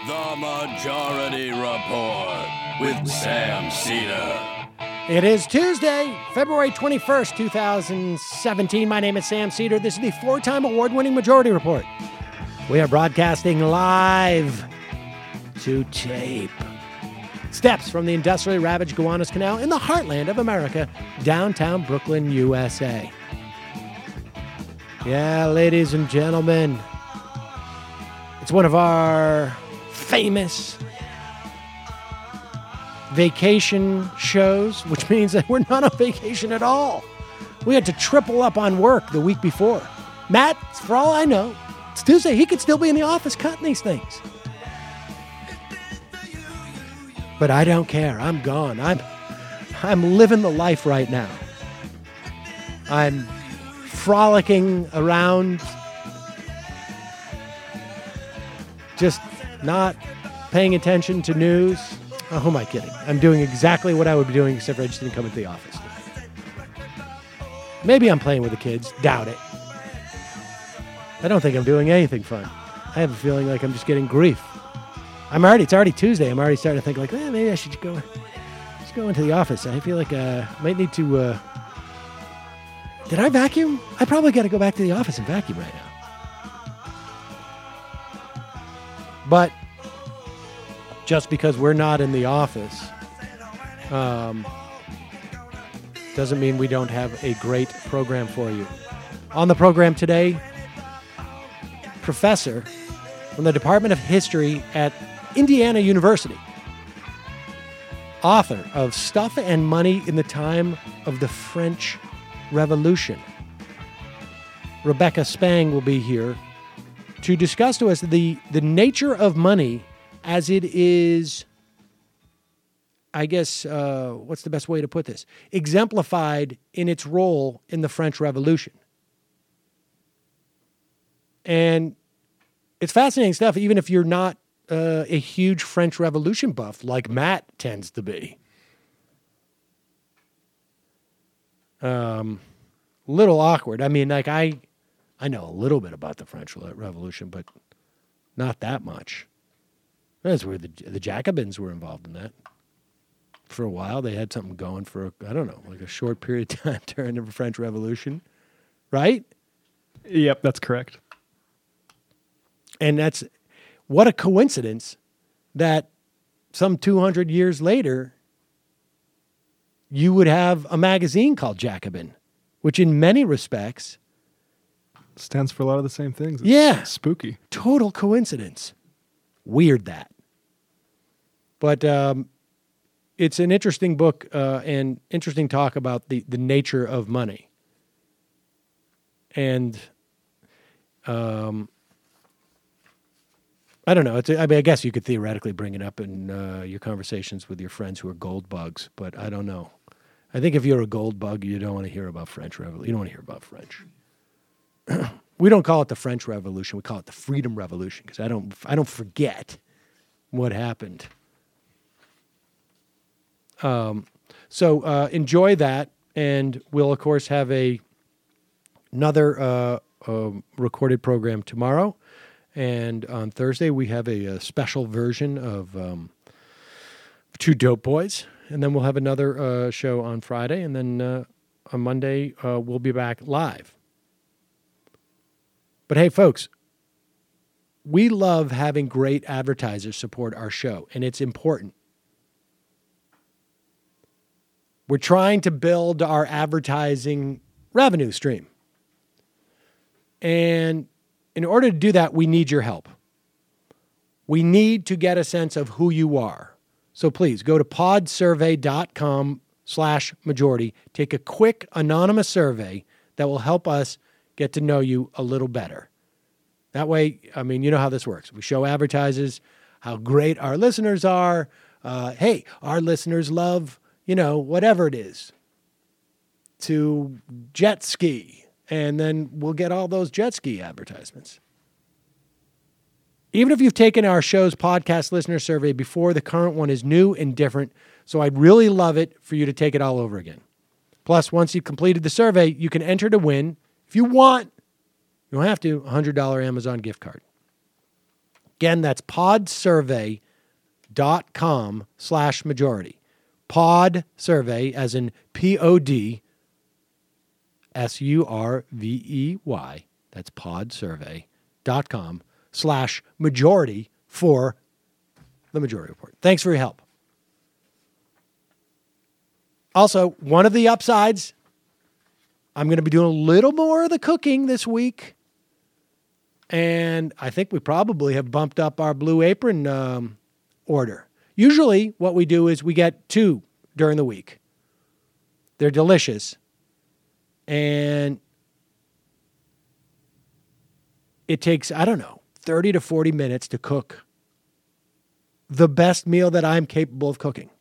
The Majority Report with Sam Cedar. It is Tuesday, February 21st, 2017. My name is Sam Cedar. This is the four-time award-winning Majority Report. We are broadcasting live to tape. Steps from the industrially ravaged Gowanus Canal in the heartland of America, downtown Brooklyn, USA. Yeah, ladies and gentlemen, it's one of our famous vacation shows, which means that we're not on vacation at all. We had to triple up on work the week before. Matt, for all I know, it's Tuesday. He could still be in the office cutting these things. But I don't care. I'm gone. I'm living the life right now. I'm frolicking around, just not paying attention to news. Oh, who am I kidding? I'm doing exactly what I would be doing, except for I just didn't come into the office. Maybe I'm playing with the kids. Doubt it. I don't think I'm doing anything fun. I have a feeling like I'm just getting grief. It's already Tuesday. I'm already starting to think like, maybe I should just go into the office. I feel like I might need to, did I vacuum? I probably got to go back to the office and vacuum right now. But just because we're not in the office doesn't mean we don't have a great program for you. On the program today, professor from the Department of History at Indiana University, author of Stuff and Money in the Time of the French Revolution, Rebecca Spang will be here to discuss to us the nature of money as it is, I guess, what's the best way to put this? Exemplified in its role in the French Revolution. And it's fascinating stuff, even if you're not a huge French Revolution buff like Matt tends to be. Little awkward. I mean, like I know a little bit about the French Revolution, but not that much. That's where the Jacobins were involved in that. For a while, they had something going for, like a short period of time during the French Revolution, right? Yep, that's correct. And what a coincidence that some 200 years later, you would have a magazine called Jacobin, which in many respects stands for a lot of the same things. It's spooky. Total coincidence. Weird that. But it's an interesting book and interesting talk about the nature of money. And I don't know. I guess you could theoretically bring it up in your conversations with your friends who are gold bugs, but I don't know. I think if you're a gold bug, you don't want to hear about French Revolution. You don't want to hear about French. We don't call it the French Revolution. We call it the Freedom Revolution because I don't forget what happened. So enjoy that, and we'll of course have another recorded program tomorrow, and on Thursday we have a special version of Two Dope Boys, and then we'll have another show on Friday, and then on Monday we'll be back live. But hey, folks, we love having great advertisers support our show, and it's important. We're trying to build our advertising revenue stream. And in order to do that, we need your help. We need to get a sense of who you are. So please go to podsurvey.com/majority. Take a quick anonymous survey that will help us get to know you a little better. That way, you know how this works. We show advertisers how great our listeners are. Hey, our listeners love, whatever it is, to jet ski. And then we'll get all those jet ski advertisements. Even if you've taken our show's podcast listener survey before, the current one is new and different. So I'd really love it for you to take it all over again. Plus, once you've completed the survey, you can enter to win, if you want, you don't have to, a $100 Amazon gift card. Again, that's podsurvey.com/majority. Pod survey, as in POD SURVEY. That's podsurvey.com/majority for the Majority Report. Thanks for your help. Also, one of the upsides, I'm going to be doing a little more of the cooking this week. And I think we probably have bumped up our Blue Apron order. Usually what we do is we get 2 during the week. They're delicious. And it takes, 30 to 40 minutes to cook the best meal that I'm capable of cooking.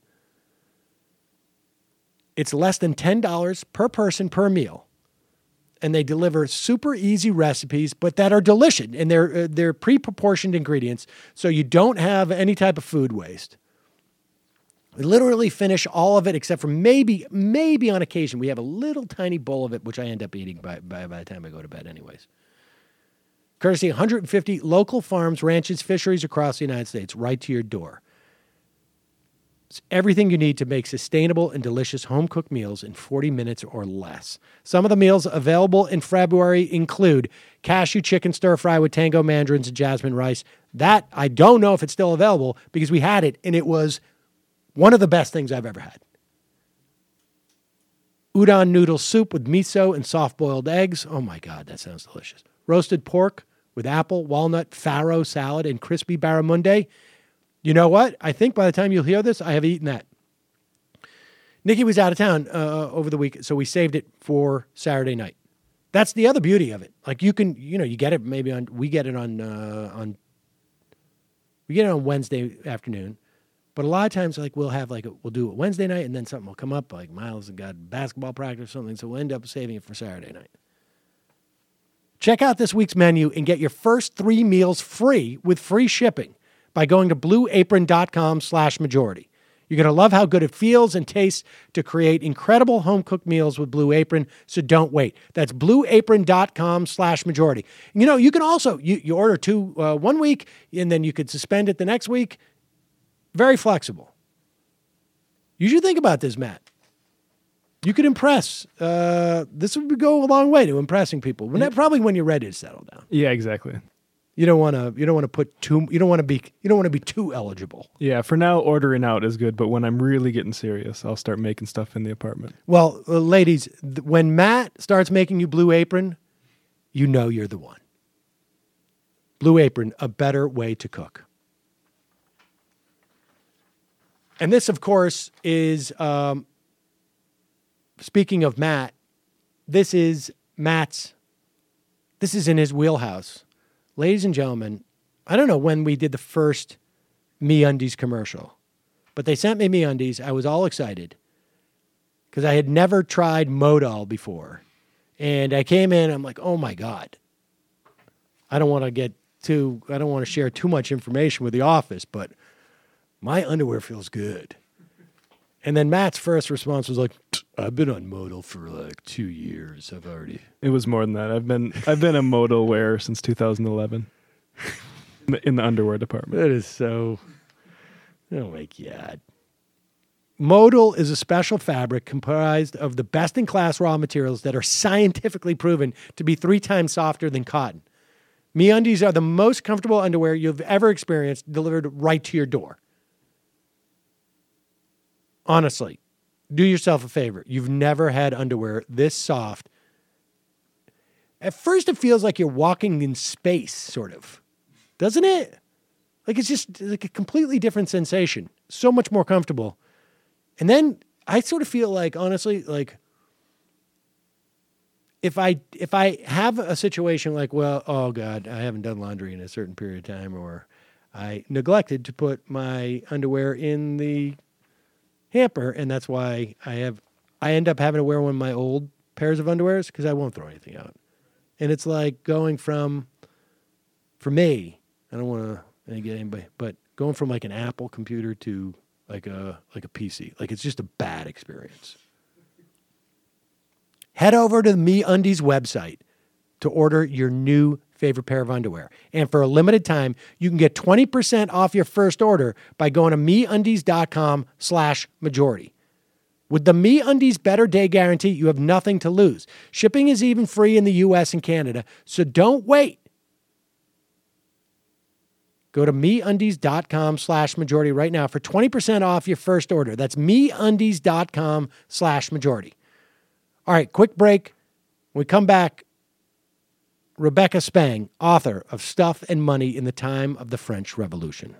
It's less than $10 per person per meal. And they deliver super easy recipes, but that are delicious. And they're pre-proportioned ingredients, so you don't have any type of food waste. We literally finish all of it, except for maybe on occasion, we have a little tiny bowl of it, which I end up eating by the time I go to bed anyways. Courtesy 150 local farms, ranches, fisheries across the United States, right to your door. It's everything you need to make sustainable and delicious home-cooked meals in 40 minutes or less. Some of the meals available in February include cashew chicken stir-fry with tango mandarins and jasmine rice. That, I don't know if it's still available because we had it, and it was one of the best things I've ever had. Udon noodle soup with miso and soft-boiled eggs. Oh, my God, that sounds delicious. Roasted pork with apple, walnut, farro salad, and crispy barramundi. You know what? I think by the time you'll hear this, I have eaten that. Nikki was out of town over the week, so we saved it for Saturday night. That's the other beauty of it. Like you can, you get it maybe we get it on Wednesday afternoon, but a lot of times like we'll do it Wednesday night and then something will come up like Miles has got basketball practice or something, so we'll end up saving it for Saturday night. Check out this week's menu and get your first 3 meals free with free shipping by going to blueapron.com/majority. You're going to love how good it feels and tastes to create incredible home-cooked meals with Blue Apron, so don't wait. That's blueapron.com/majority. You can also, you order 2 one week, and then you could suspend it the next week. Very flexible. You should think about this, Matt. You could impress. This would go a long way to impressing people. Probably when you're ready to settle down. Yeah, exactly. You don't want to be too eligible. Yeah, for now, ordering out is good, but when I'm really getting serious, I'll start making stuff in the apartment. Well, ladies, when Matt starts making you Blue Apron, you know you're the one. Blue Apron, a better way to cook. And this, of course, is, speaking of Matt, this is in his wheelhouse. Ladies and gentlemen, I don't know when we did the first MeUndies commercial, but they sent me MeUndies. I was all excited because I had never tried Modal before. And I came in, I'm like, oh my God. I don't want to share too much information with the office, but my underwear feels good. And then Matt's first response was like, I've been on Modal for like 2 years. It was more than that. I've been a Modal wearer since 2011 in the underwear department. That is so. Oh my God. Modal is a special fabric comprised of the best-in-class raw materials that are scientifically proven to be 3 times softer than cotton. MeUndies are the most comfortable underwear you've ever experienced, delivered right to your door. Honestly, do yourself a favor. You've never had underwear this soft. At first, it feels like you're walking in space, sort of. Doesn't it? Like it's just like a completely different sensation. So much more comfortable. And then I sort of feel like, honestly, like if I have a situation like, well, oh God, I haven't done laundry in a certain period of time, or I neglected to put my underwear in the hamper, and that's why I end up having to wear one of my old pairs of underwears because I won't throw anything out. And it's like going from, for me, I don't want to get anybody, but going from like an Apple computer to like a PC, like it's just a bad experience. Head over to the MeUndies website to order your new favorite pair of underwear. And for a limited time, you can get 20% off your first order by going to MeUndies.com/majority. With the MeUndies Better Day Guarantee, you have nothing to lose. Shipping is even free in the U.S. and Canada, so don't wait. Go to MeUndies.com/majority right now for 20% off your first order. That's MeUndies.com/majority. All right, quick break. When we come back, Rebecca Spang, author of Stuff and Money in the Time of the French Revolution.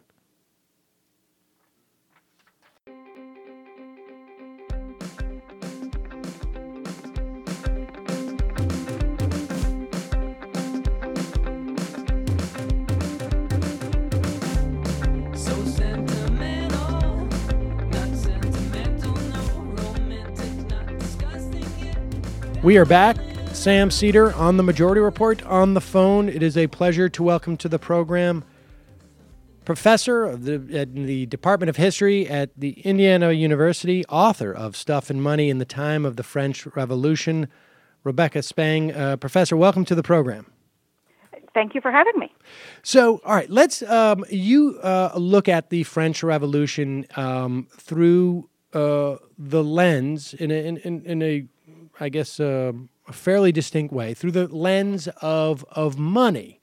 We are back. Sam Seder on the Majority Report on the phone. It is a pleasure to welcome to the program professor at the Department of History at the Indiana University, author of Stuff and Money in the Time of the French Revolution, Rebecca Spang. Professor, welcome to the program. Thank you for having me. So, all right, let's look at the French Revolution through the lens in a fairly distinct way, through the lens of money.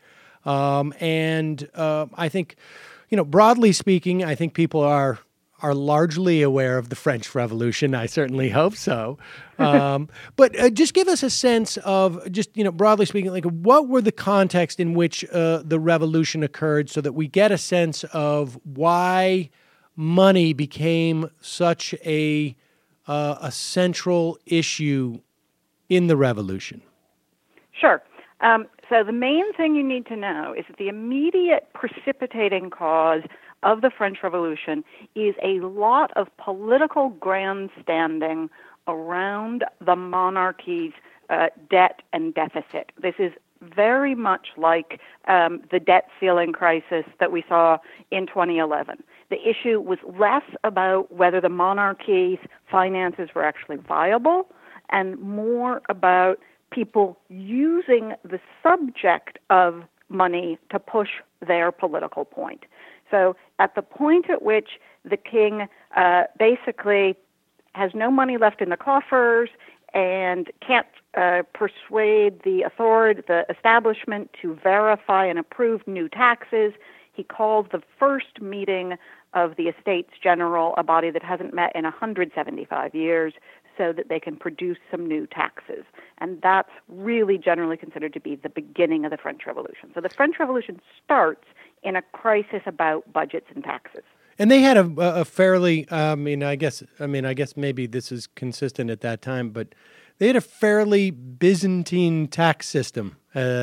I think, broadly speaking, I think people are largely aware of the French Revolution. I certainly hope so. But just give us a sense of, broadly speaking, like what were the context in which the revolution occurred so that we get a sense of why money became such a central issue in the revolution? Sure. So the main thing you need to know is that the immediate precipitating cause of the French Revolution is a lot of political grandstanding around the monarchy's debt and deficit. This is very much like the debt ceiling crisis that we saw in 2011. The issue was less about whether the monarchy's finances were actually viable and more about people using the subject of money to push their political point. So at the point at which the king basically has no money left in the coffers and can't persuade the establishment to verify and approve new taxes, he calls the first meeting of the Estates General, a body that hasn't met in 175 years, so that they can produce some new taxes. And that's really generally considered to be the beginning of the French Revolution. So the French Revolution starts in a crisis about budgets and taxes. And they had a fairly, I guess maybe this is consistent at that time, but they had a fairly Byzantine tax system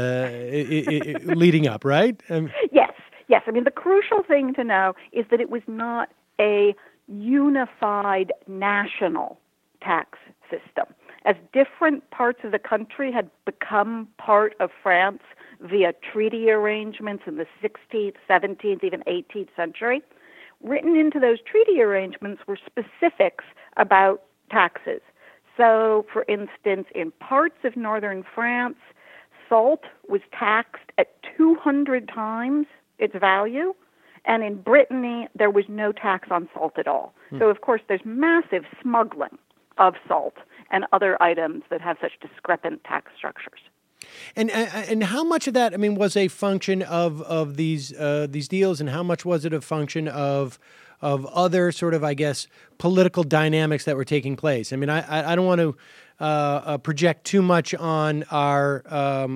leading up, right? Yes. I mean, the crucial thing to know is that it was not a unified national tax system. As different parts of the country had become part of France via treaty arrangements in the 16th, 17th, even 18th century, written into those treaty arrangements were specifics about taxes. So, for instance, in parts of northern France, salt was taxed at 200 times its value, and in Brittany, there was no tax on salt at all. So, of course, there's massive smuggling of salt and other items that have such discrepant tax structures. And how much of that, was a function of these deals, and how much was it a function of other sort of, I guess, political dynamics that were taking place? I don't want to project too much on our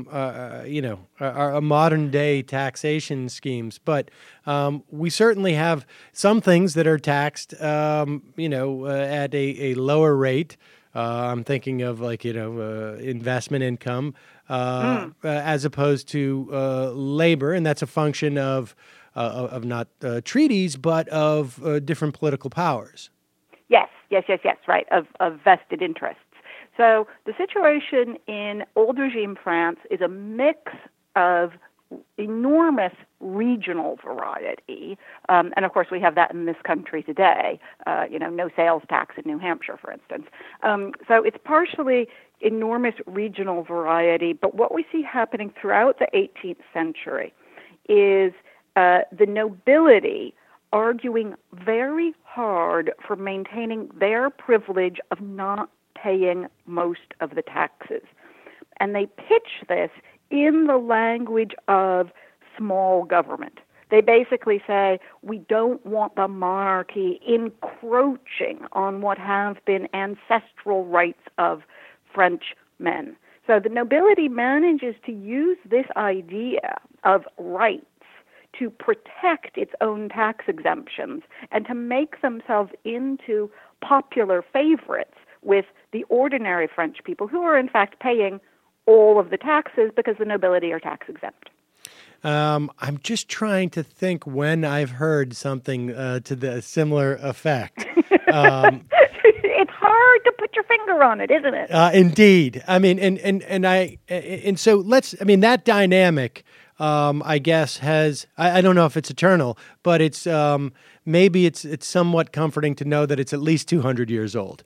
modern day taxation schemes, but we certainly have some things that are taxed, at a lower rate. I'm thinking of investment income as opposed to labor, and that's a function of not treaties, but of different political powers. Yes, right, of vested interests. So the situation in old regime France is a mix of enormous regional variety. And of course, we have that in this country today, no sales tax in New Hampshire, for instance. So it's partially enormous regional variety. But what we see happening throughout the 18th century is the nobility arguing very hard for maintaining their privilege of not paying most of the taxes. And they pitch this in the language of small government. They basically say, we don't want the monarchy encroaching on what have been ancestral rights of French men. So the nobility manages to use this idea of rights to protect its own tax exemptions and to make themselves into popular favorites with the ordinary French people who are in fact paying all of the taxes because the nobility are tax exempt. I'm just trying to think when I've heard something to the similar effect. It's hard to put your finger on it, isn't it? Indeed. I mean, and so that dynamic, I guess I don't know if it's eternal, but it's maybe it's somewhat comforting to know that it's at least 200 years old.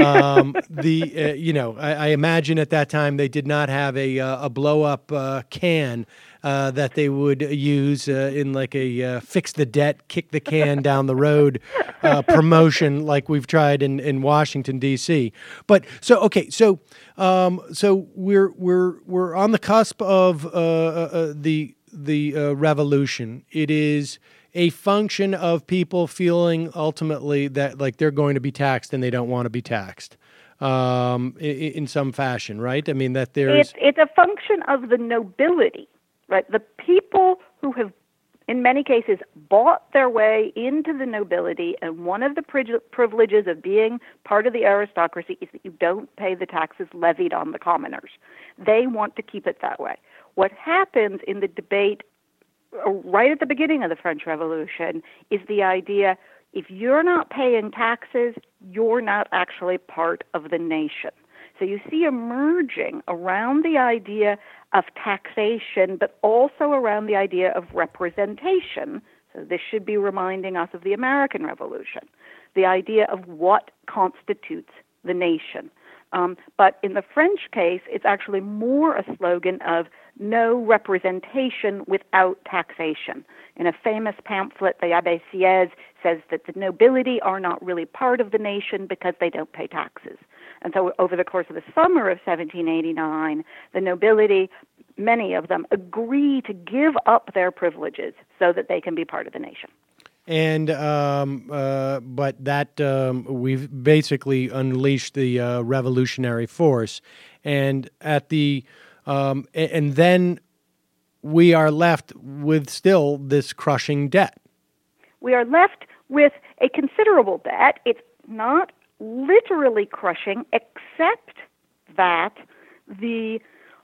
I imagine at that time they did not have a blow up can that they would use in like a fix the debt, kick the can down the road promotion like we've tried in Washington D.C. But so we're on the cusp of the revolution. It is a function of people feeling ultimately that like they're going to be taxed and they don't want to be taxed in some fashion, right? I mean that there's it's a function of the nobility. Right, the people who have, in many cases, bought their way into the nobility, and one of the privileges of being part of the aristocracy is that you don't pay the taxes levied on the commoners. They want to keep it that way. What happens in the debate right at the beginning of the French Revolution is the idea, if you're not paying taxes, you're not actually part of the nation. So you see emerging around the idea of taxation, but also around the idea of representation. So this should be reminding us of the American Revolution, the idea of what constitutes the nation. But in the French case, it's actually more a slogan of no representation without taxation. In a famous pamphlet, the Abbé Sieyès says that the nobility are not really part of the nation because they don't pay taxes. And so over the course of the summer of 1789, the nobility, many of them, agree to give up their privileges so that they can be part of the nation. And but that we've basically unleashed the revolutionary force, and at the and then we are left with still this crushing debt. We are left with a considerable debt. It's not literally crushing, except that the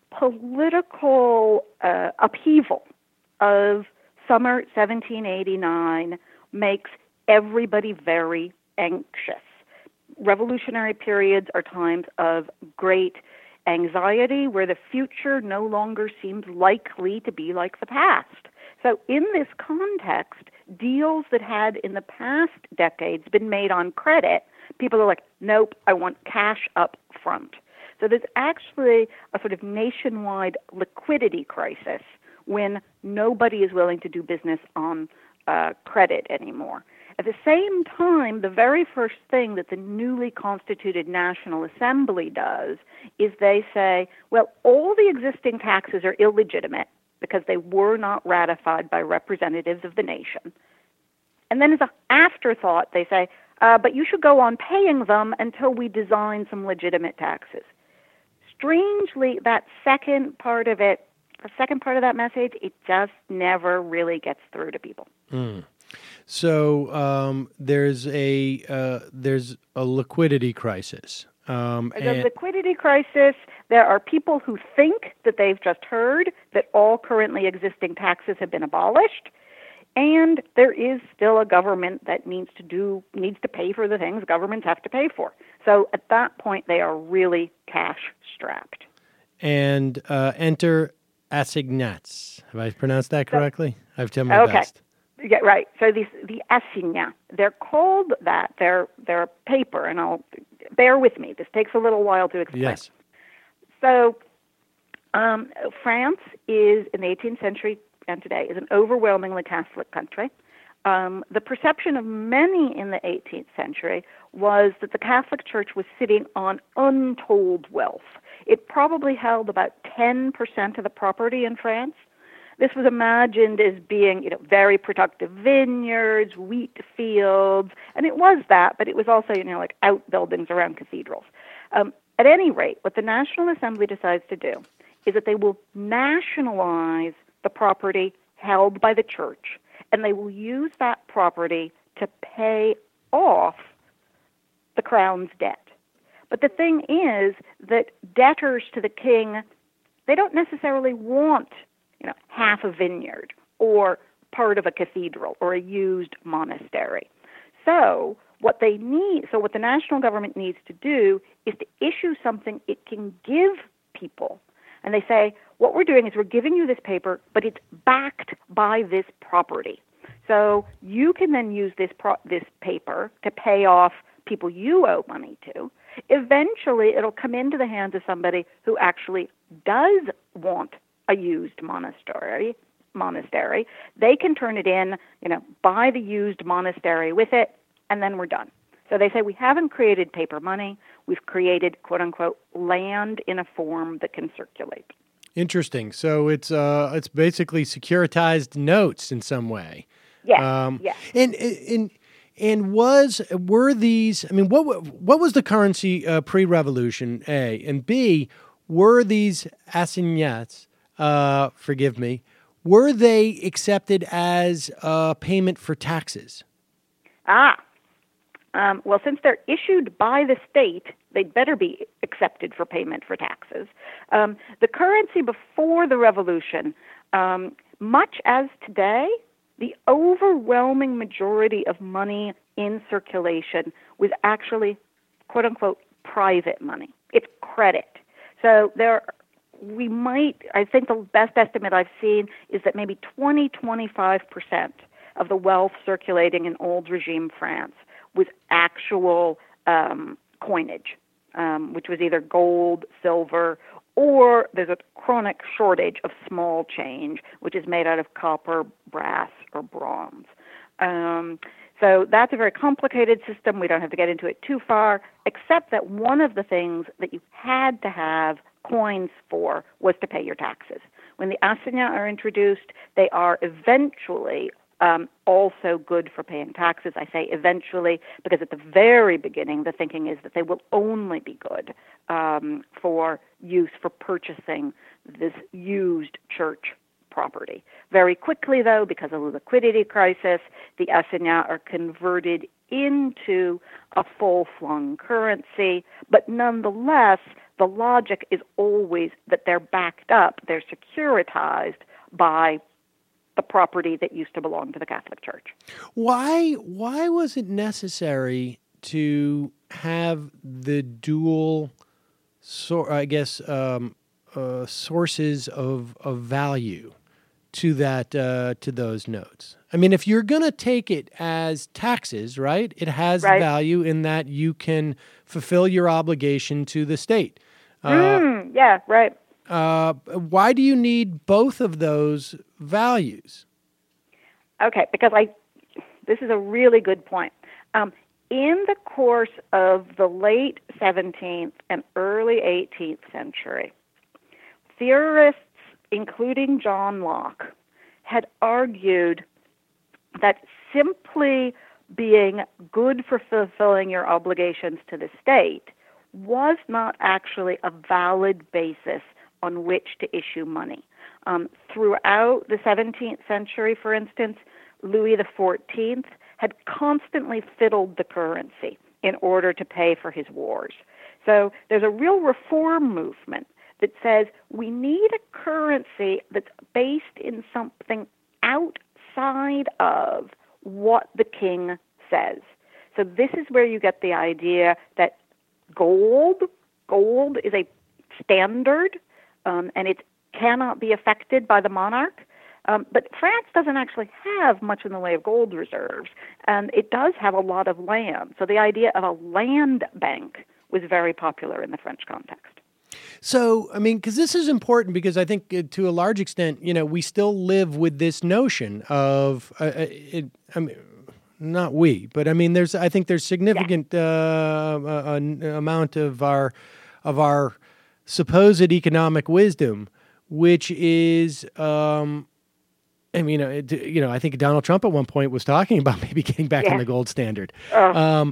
political upheaval of summer 1789 makes everybody very anxious. Revolutionary periods are times of great anxiety where the future no longer seems likely to be like the past. So in this context, deals that had in the past decades been made on credit, people are like, nope, I want cash up front. So there's actually a sort of nationwide liquidity crisis when nobody is willing to do business on credit anymore. At the same time, the very first thing that the newly constituted National Assembly does is they say, well, all the existing taxes are illegitimate because they were not ratified by representatives of the nation. And then as an afterthought, they say, but you should go on paying them until we design some legitimate taxes. Strangely, that second part of it, the second part of that message, it just never really gets through to people. Mm. So there's a liquidity crisis. There's a liquidity crisis. There are people who think that they've just heard that all currently existing taxes have been abolished, and there is still a government that needs to pay for the things governments have to pay for. So at that point, they are really cash strapped. And enter assignats. Have I pronounced that correctly? I've done my best. Yeah, right. So the assignats, they're called that. They're paper, and I'll bear with me. This takes a little while to explain. Yes. So France is, in the 18th century and today, is an overwhelmingly Catholic country. The perception of many in the 18th century was that the Catholic Church was sitting on untold wealth. It probably held about 10% of the property in France. This was imagined as being, very productive vineyards, wheat fields, and it was that, but it was also, like outbuildings around cathedrals. At any rate, what the National Assembly decides to do is that they will nationalize the property held by the church, and they will use that property to pay off the crown's debt. But the thing is that debtors to the king, they don't necessarily want, half a vineyard or part of a cathedral or a used monastery. So what the national government needs to do is to issue something it can give people. And they say, what we're doing is we're giving you this paper, but it's backed by this property. So you can then use this paper to pay off people you owe money to. Eventually, it'll come into the hands of somebody who actually does want a used monastery. They can turn it in, buy the used monastery with it, and then we're done. So they say we haven't created paper money. We've created, quote unquote, land in a form that can circulate. Interesting. So it's basically securitized notes in some way. Yeah. Yeah. And were these? I mean, what was the currency pre-revolution? A and B. Were these assignats? Forgive me. Were they accepted as payment for taxes? Well, since they're issued by the state, they'd better be accepted for payment for taxes. The currency before the revolution, much as today, the overwhelming majority of money in circulation was actually, quote unquote, private money. It's credit. So I think the best estimate I've seen is that maybe 25% of the wealth circulating in old regime France was actual coinage, which was either gold, silver, or there's a chronic shortage of small change, which is made out of copper, brass, or bronze. So that's a very complicated system. We don't have to get into it too far, except that one of the things that you had to have coins for was to pay your taxes. When the assignats are introduced, they are eventually also good for paying taxes. I say eventually because at the very beginning, the thinking is that they will only be good for use for purchasing this used church property. Very quickly, though, because of the liquidity crisis, the assignats are converted into a full-flung currency, but nonetheless, the logic is always that they're backed up, they're securitized by the property that used to belong to the Catholic Church. Why was it necessary to have the dual, sources of value to those notes? I mean, if you're going to take it as taxes, right? It has value in that you can fulfill your obligation to the state. Yeah, right. Why do you need both of those values? Okay, because this is a really good point. In the course of the late 17th and early 18th century, theorists, including John Locke, had argued that simply being good for fulfilling your obligations to the state was not actually a valid basis on which to issue money. Throughout the 17th century, for instance, Louis XIV had constantly fiddled the currency in order to pay for his wars. So there's a real reform movement that says we need a currency that's based in something outside of what the king says. So this is where you get the idea that gold is a standard, and it's cannot be affected by the monarch. But France doesn't actually have much in the way of gold reserves, and it does have a lot of land. So the idea of a land bank was very popular in the French context. So, I mean, because this is important, because I think to a large extent, we still live with this notion of, not we, but I mean, I think there's significant amount of our supposed economic wisdom, which is, I think Donald Trump at one point was talking about maybe getting back on the gold standard. So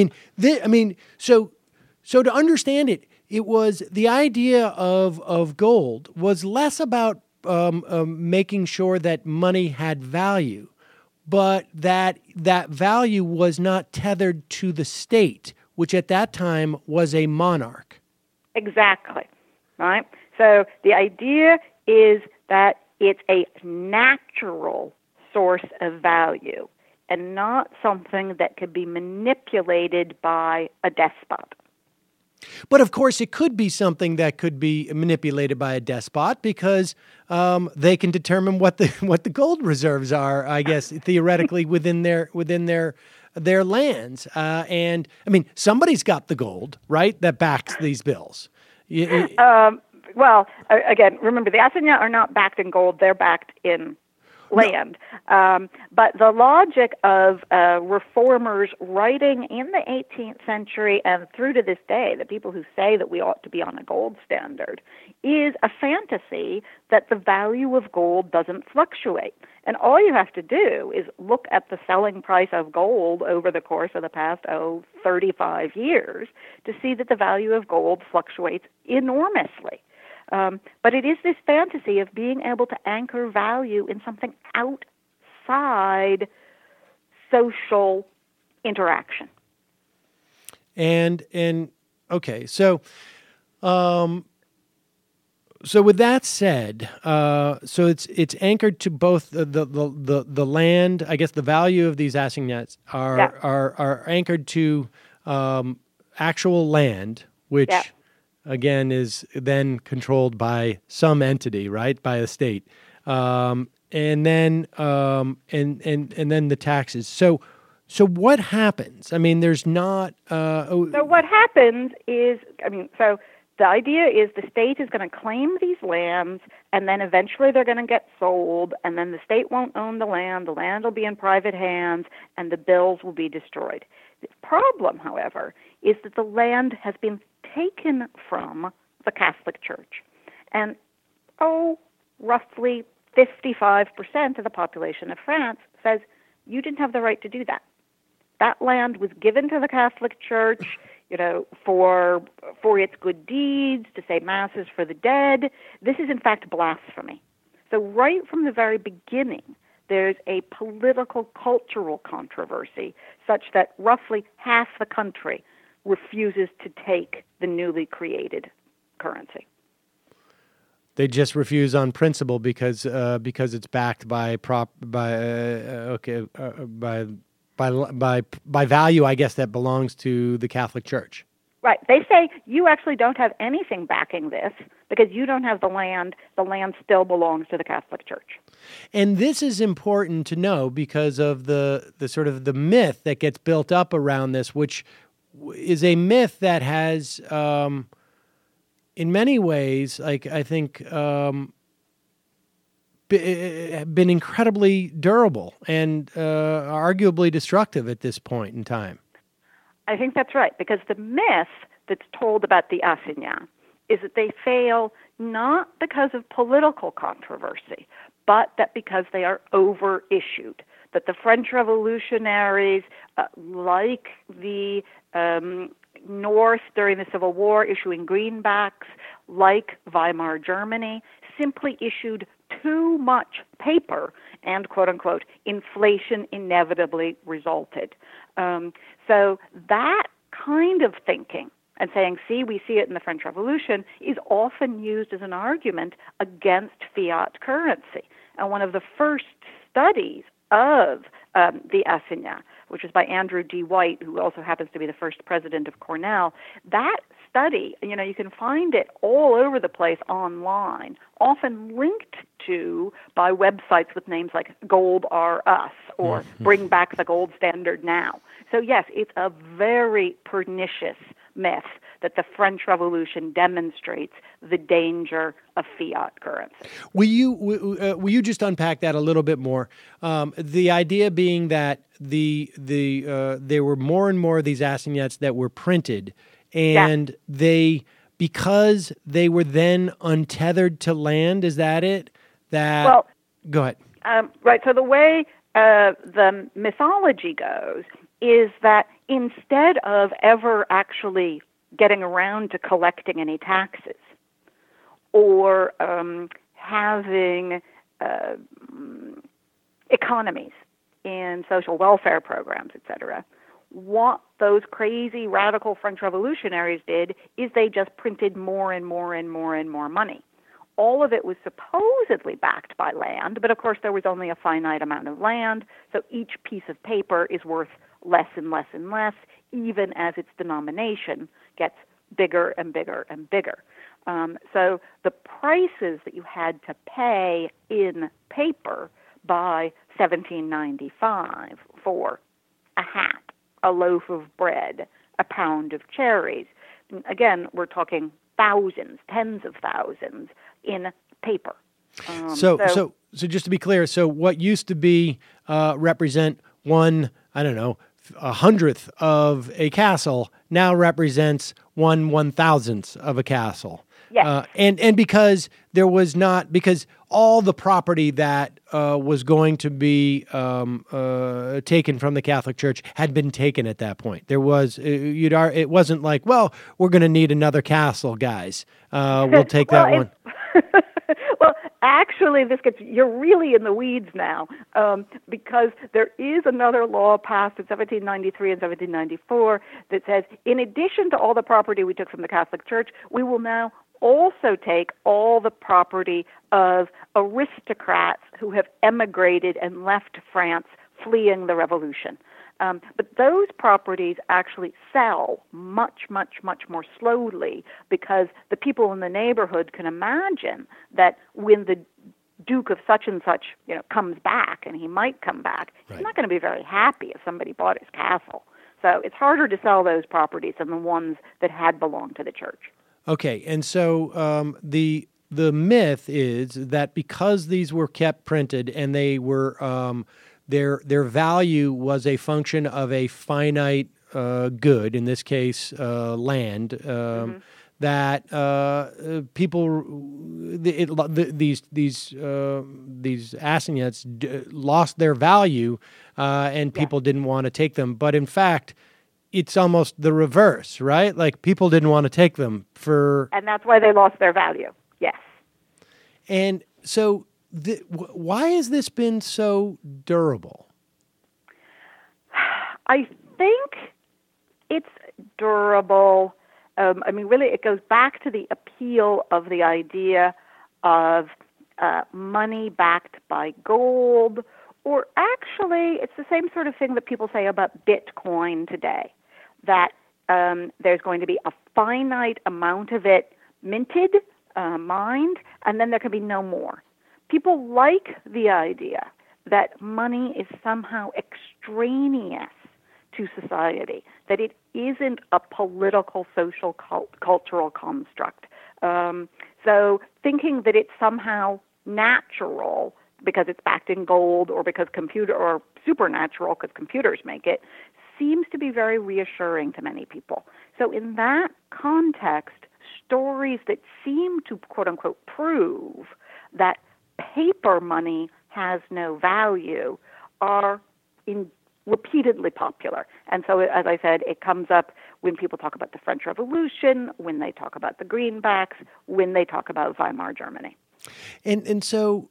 to understand it, it was the idea of gold was less about making sure that money had value, but that value was not tethered to the state, which at that time was a monarch. Exactly, right? So the idea is that it's a natural source of value and not something that could be manipulated by a despot. But of course, it could be something that could be manipulated by a despot, because they can determine what the gold reserves are, I guess, theoretically within their lands. And I mean, somebody's got the gold, right, that backs these bills. Well, again, remember, the assignats are not backed in gold; they're backed in land. No. But the logic of reformers writing in the 18th century and through to this day, the people who say that we ought to be on a gold standard, is a fantasy that the value of gold doesn't fluctuate. And all you have to do is look at the selling price of gold over the course of the past, 35 years to see that the value of gold fluctuates enormously. But it is this fantasy of being able to anchor value in something outside social interaction. And okay, so with that said, so it's anchored to both the land. I guess the value of these assignats are anchored to actual land, which. Yeah. Again, is then controlled by some entity, right, by the state, and then the taxes. So what happens? I mean, there's not. So what happens is, so the idea is the state is going to claim these lands, and then eventually they're going to get sold, and then the state won't own the land will be in private hands, and the bills will be destroyed. The problem, however, is that the land has been taken from the Catholic Church. And, roughly 55% of the population of France says, you didn't have the right to do that. That land was given to the Catholic Church, for its good deeds, to say masses for the dead. This is, in fact, blasphemy. So right from the very beginning, there's a political, cultural controversy such that roughly half the country refuses to take the newly created currency. They just refuse on principle because it's backed by value, I guess, that belongs to the Catholic Church. Right. They say you actually don't have anything backing this because you don't have the land. The land still belongs to the Catholic Church. And this is important to know because of the sort of the myth that gets built up around this, which is a myth that has, in many ways, like I think, been incredibly durable and arguably destructive at this point in time. I think that's right, because the myth that's told about the assignats is that they fail not because of political controversy, but that because they are overissued, that the French revolutionaries, like the North during the Civil War issuing greenbacks, like Weimar Germany, simply issued too much paper and, quote unquote, inflation inevitably resulted. So that kind of thinking and saying, we see it in the French Revolution, is often used as an argument against fiat currency. And one of the first studies of the assignat, which was by Andrew D. White, who also happens to be the first president of Cornell, that study. You can find it all over the place online, often linked to by websites with names like Gold R Us or Bring Back the Gold Standard Now. So yes, it's a very pernicious myth that the French Revolution demonstrates the danger of fiat currency. Will you just unpack that a little bit more? The idea being that there were more and more of these assignats that were printed, and because they were then untethered to land. Is that it? Go ahead. Right. So the way the mythology goes is that instead of ever actually getting around to collecting any taxes or having economies in social welfare programs, etc., what those crazy radical French revolutionaries did is they just printed more and more and more and more money. All of it was supposedly backed by land, but of course there was only a finite amount of land, so each piece of paper is worth less and less and less, even as its denomination gets bigger and bigger and bigger. So the prices that you had to pay in paper by 1795 for a hat, a loaf of bread, a pound of cherries, again, we're talking thousands, tens of thousands in paper. So just to be clear, so what used to be represent one, I don't know, 100th of a castle now represents 1/1000th of a castle. Yes. And because there was not, because all the property that was going to be taken from the Catholic Church had been taken at that point. There was, it wasn't like, well, we're going to need another castle, guys. We'll take that one. Well, actually, you're really in the weeds now, because there is another law passed in 1793 and 1794 that says, in addition to all the property we took from the Catholic Church, we will now also take all the property of aristocrats who have emigrated and left France fleeing the revolution. But those properties actually sell much, much, much more slowly because the people in the neighborhood can imagine that when the Duke of such and such, comes back, and he might come back, he's not going to be very happy if somebody bought his castle. So it's harder to sell those properties than the ones that had belonged to the church. Okay, and so the myth is that because these were kept printed and they were their value was a function of a finite good, in this case land, that people these assignats lost their value, and people didn't want to take them. But in fact, it's almost the reverse, right? Like people didn't want to take them and that's why they lost their value. Yes. And so, why has this been so durable? I think it's durable. Really, it goes back to the appeal of the idea of money backed by gold, or actually, it's the same sort of thing that people say about Bitcoin today, that there's going to be a finite amount of it minted, mined, and then there can be no more. People like the idea that money is somehow extraneous to society, that it isn't a political, social, cultural construct. So thinking that it's somehow natural because it's backed in gold, or because or supernatural because computers make it, seems to be very reassuring to many people. So in that context, stories that seem to, quote unquote, prove that paper money has no value are repeatedly popular. And so, as I said, it comes up when people talk about the French Revolution, when they talk about the greenbacks, when they talk about Weimar Germany. So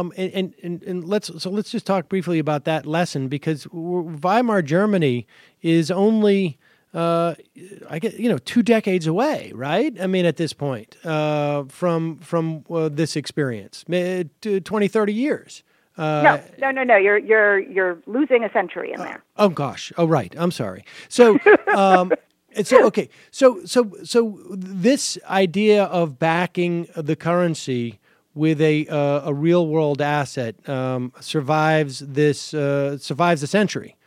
let's just talk briefly about that lesson, because Weimar Germany is only 2 decades away, right? I mean, at this point, from this experience, 20, 30 years. No. You're losing a century in there. Oh gosh. Oh, right. I'm sorry. So, So this idea of backing the currency with a real world asset survives the century.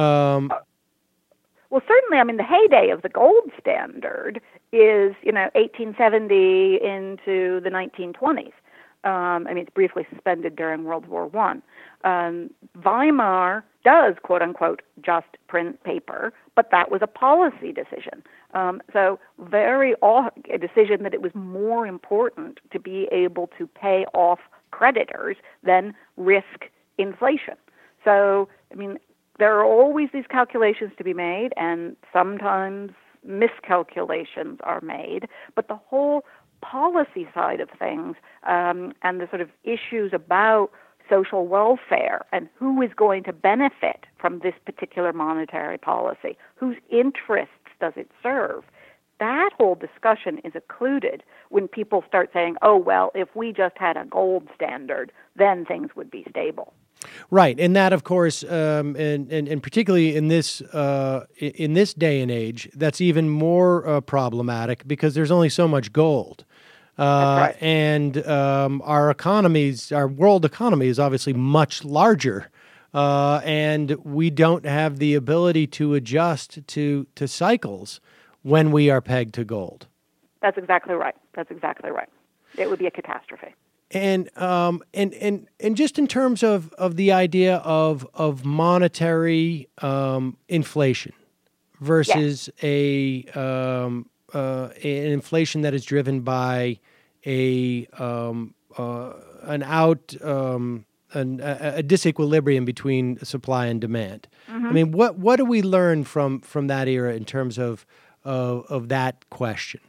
Well, certainly, I mean, the heyday of the gold standard is, 1870 into the 1920s. I mean, it's briefly suspended during World War One. Weimar does, quote unquote, just print paper, but that was a policy decision. A decision that it was more important to be able to pay off creditors than risk inflation. So, I mean, there are always these calculations to be made, and sometimes miscalculations are made, but the whole policy side of things and the sort of issues about social welfare and who is going to benefit from this particular monetary policy, whose interests does it serve, that whole discussion is occluded when people start saying, oh, well, if we just had a gold standard, then things would be stable. Right, and that, of course, and particularly in this day and age, that's even more problematic because there's only so much gold. That's right. And our world economy is obviously much larger, and we don't have the ability to adjust to cycles when we are pegged to gold. That's exactly right. It would be a catastrophe. And just in terms of the idea of monetary inflation versus an inflation that is driven by a disequilibrium between supply and demand. Mm-hmm. I mean, what do we learn from that era in terms of that question?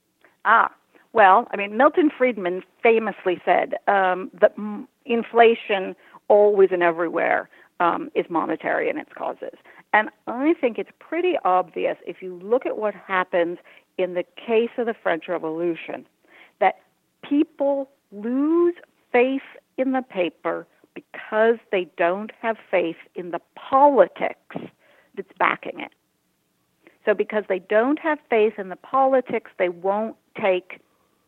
Well, I mean, Milton Friedman famously said that inflation always and everywhere is monetary in its causes. And I think it's pretty obvious if you look at what happens in the case of the French Revolution, that people lose faith in the paper because they don't have faith in the politics that's backing it. So because they don't have faith in the politics, they won't take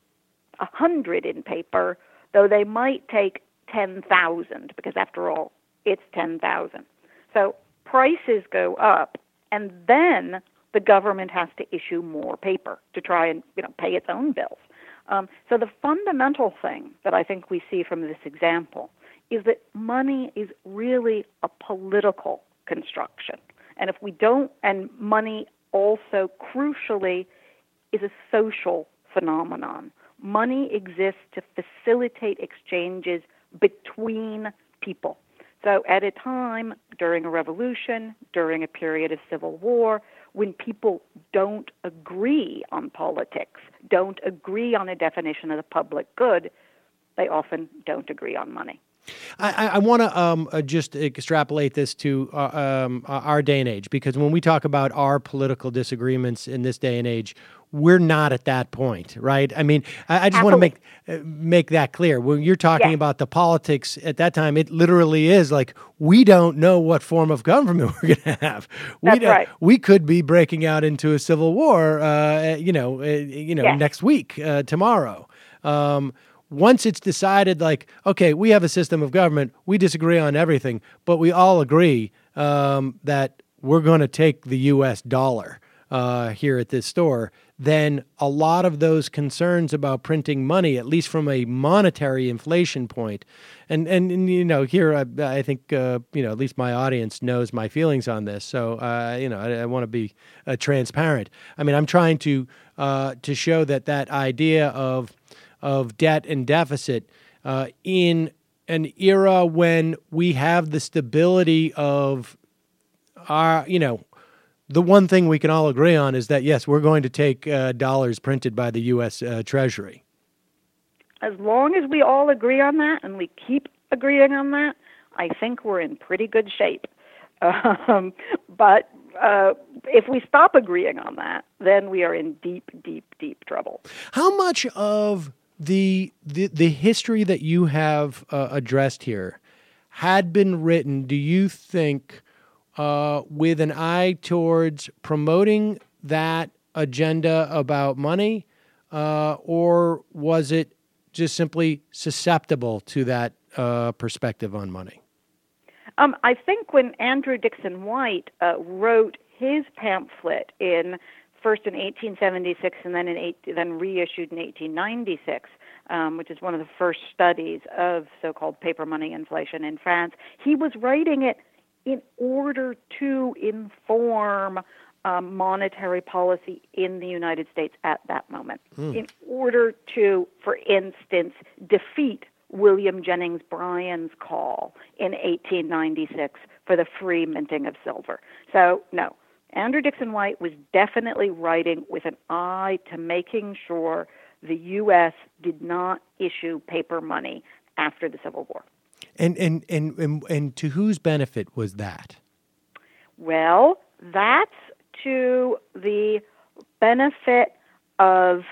100 in paper, though they might take 10,000, because after all, it's 10,000. So prices go up, and then the government has to issue more paper to try and pay its own bills. So the fundamental thing that I think we see from this example is that money is really a political construction. And if we don't, and money also crucially is a social phenomenon. Money exists to facilitate exchanges between people. So at a time during a revolution, during a period of civil war, when people don't agree on politics, don't agree on a definition of the public good, they often don't agree on money. I want to just extrapolate this to our day and age, because when we talk about our political disagreements in this day and age, we're not at that point, right? I mean, I just want to make that clear. When you're talking about the politics at that time, it literally is like we don't know what form of government we're going to have. That's right. We could be breaking out into a civil war, next week, tomorrow. Once it's decided, like, okay, we have a system of government, we disagree on everything, but we all agree that we're going to take the U.S. dollar here at this store, then a lot of those concerns about printing money, at least from a monetary inflation point, and here I think at least my audience knows my feelings on this, so I want to be transparent. I mean, I'm trying to show that idea of debt and deficit in an era when we have the stability of our, the one thing we can all agree on is that, yes, we're going to take dollars printed by the U.S. Treasury. As long as we all agree on that and we keep agreeing on that, I think we're in pretty good shape. But if we stop agreeing on that, then we are in deep, deep, deep trouble. How much of the history that you have addressed here had been written, do you think, with an eye towards promoting that agenda about money, or was it just simply susceptible to that perspective on money? I think when Andrew Dickson White wrote his pamphlet first in 1876 and then reissued in 1896, which is one of the first studies of so-called paper money inflation in France, he was writing it in order to inform monetary policy in the United States at that moment, in order to, for instance, defeat William Jennings Bryan's call in 1896 for the free minting of silver. So, no, Andrew Dickson White was definitely writing with an eye to making sure the U.S. did not issue paper money after the Civil War. And to whose benefit was that? Well, that's to the benefit of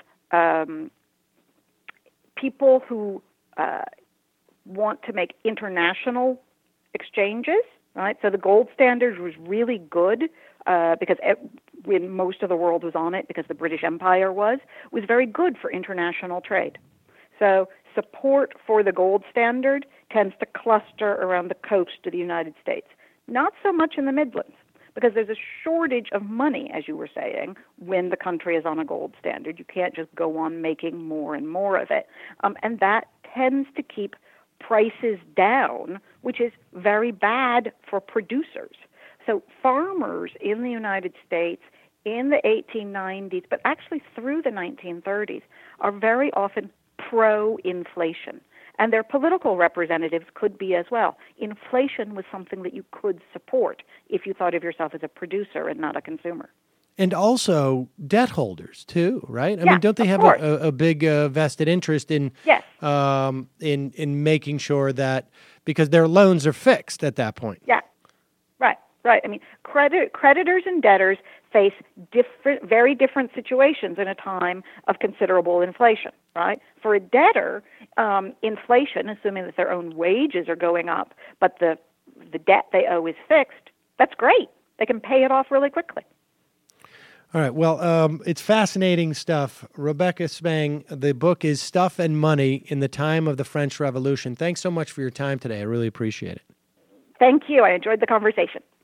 people who want to make international exchanges, right? So the gold standard was really good because when most of the world was on it, because the British Empire was very good for international trade. So support for the gold standard tends to cluster around the coast of the United States, not so much in the Midlands, because there's a shortage of money, as you were saying, when the country is on a gold standard. You can't just go on making more and more of it. And that tends to keep prices down, which is very bad for producers. So farmers in the United States in the 1890s, but actually through the 1930s, are very often pro-inflation. And their political representatives could be as well. Inflation was something that you could support if you thought of yourself as a producer and not a consumer. And also debt holders too, right? I Yeah, mean, don't they have course. a big vested interest in Yes. in making sure that, because their loans are fixed at that point? Yeah, right. I mean, creditors and debtors face very different situations in a time of considerable inflation, right? For a debtor, inflation, assuming that their own wages are going up, but the debt they owe is fixed, that's great. They can pay it off really quickly. All right. Well, it's fascinating stuff. Rebecca Spang, the book is Stuff and Money in the Time of the French Revolution. Thanks so much for your time today. I really appreciate it. Thank you. I enjoyed the conversation.